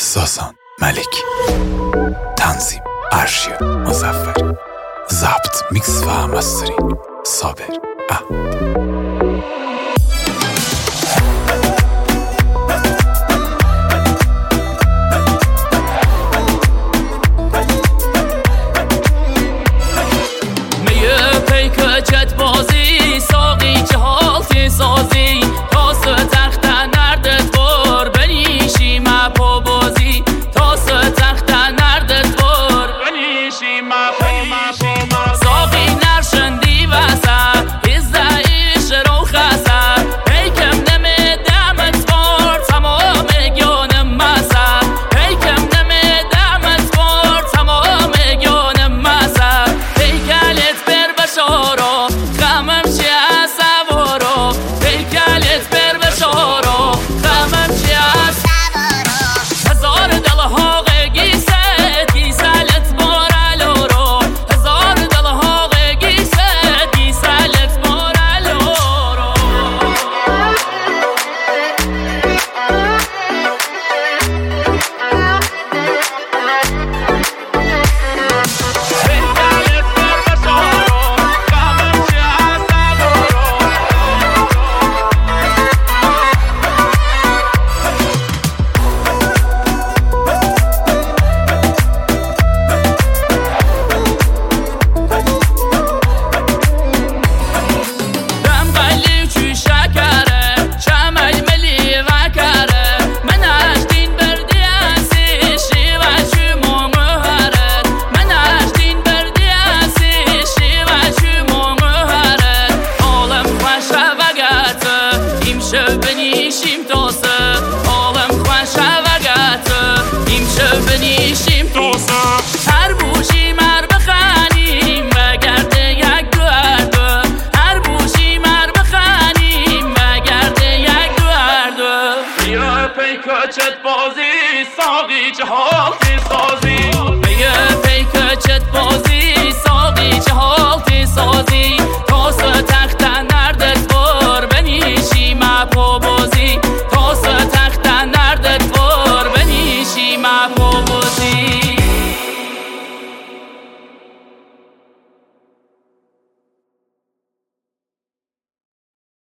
ساسان ملکی، تنظیم ارشیا مظفر، ضبط میکس و مسترینگ صابر احمد. کچت بازی ساقی چه حالتی سازی تاس تخت نردت بار بنیشی مپا بازی تاس تخت نردت بار بنیشی مپا ساقی نرشندی وسر هزدهیش رو خسر پیکم نمی دمت بار تمام گیانم مسر پیکم نمی دمت بار تمام گیانم مسر پیکلت بر بشارا خمم چی از سوارا پیکلت بر بشارا خمم چی از سوارا هزار دلها گیست گیسلت بار الورا هزار دلها گیست گیسلت بار الورا بنیشیم تاسه عالم خوش وقت ایمشه بنیشیم تاسه هر بوشی مر بخنیم و گرده یک دوردو هر بوشی مر بخنیم و گرده یک دوردو بیا پی کچت بازی ساقی چه